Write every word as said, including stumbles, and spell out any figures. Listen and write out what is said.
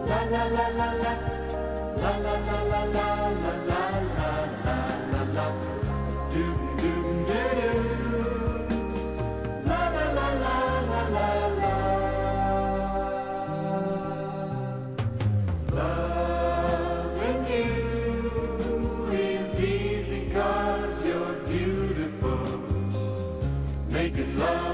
La la la la la. La la la la la la la la la la la. Doom doom doo doo. La la la la la la la. Loving you is easy 'cause you're beautiful. Making love